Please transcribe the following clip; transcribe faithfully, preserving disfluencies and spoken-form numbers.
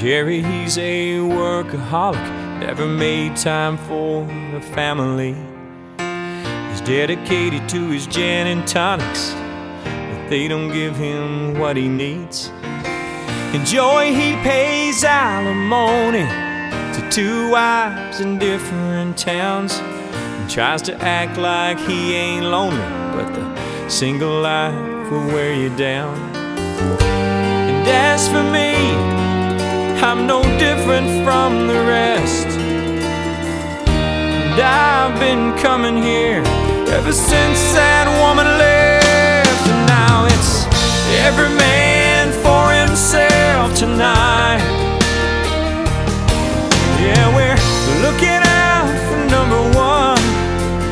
Jerry, he's a workaholic, never made time for the family. He's dedicated to his gin and tonics, but they don't give him what he needs. And Joey, he pays alimony to two wives in different towns, and tries to act like he ain't lonely, but the single life will wear you down. And as for me, I'm no different from the rest, and I've been coming here ever since that woman left. And now it's every man for himself tonight. Yeah, we're